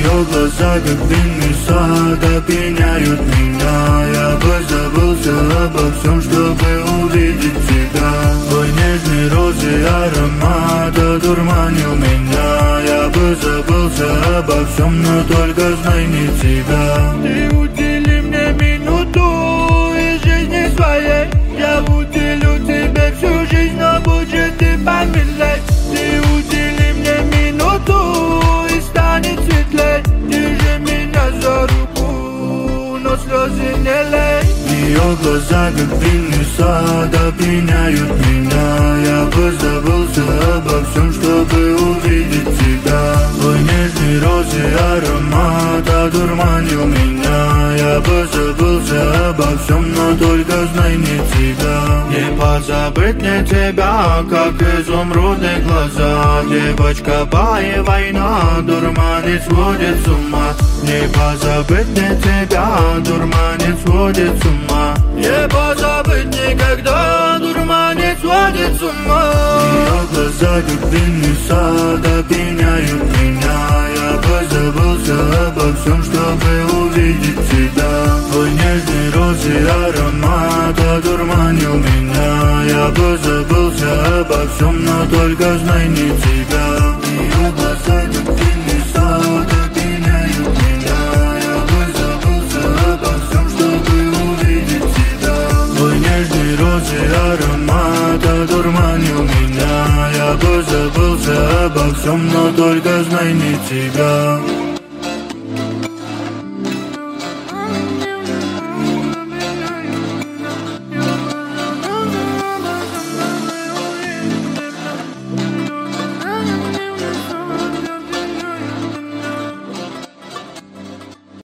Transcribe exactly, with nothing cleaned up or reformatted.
Ее глаза, как винный сад, опьяняют меня. Я бы забылся обо всем, чтобы увидеть тебя. Твой нежный розы аромат одурманил меня. Я бы забылся обо всем, но только знай не тебя. Ты удели мне минуту из жизни своей. Я уделю тебе всю жизнь, но будь же ты помилей. Ты удели мне минуту и станет светлей. Держи меня за руку, но слезы не лей. Ее глаза, как винный сад, опьяняют меня. Я бы забылся обо всем, чтобы увидеть тебя. Твой нежный розы аромат одурманил меня. Я бы забылся обо всем, но только знай не тебя. Не позабыть мне тебя, как изумрудные глаза. Девочка пая война, дурманит, сводит с ума. Не позабыть мне тебя, дурманит, сводит с ума. Не позабыть никогда, дурманит, сводит с ума. Ее глаза, как винный сад, опьяняют меня. Я бы забылся обо всем, чтобы увидеть тебя. Твой нежный розы аромат одурманил меня. Я бы забылся обо всем, но только знай не тебя. Ее глаза, как винный сад, опьяняют меня. Я бы забылся обо всем, чтобы увидеть тебя. Твой нежный розы аромат одурманил меня. Я бы забылся обо всем, но только знай не тебя.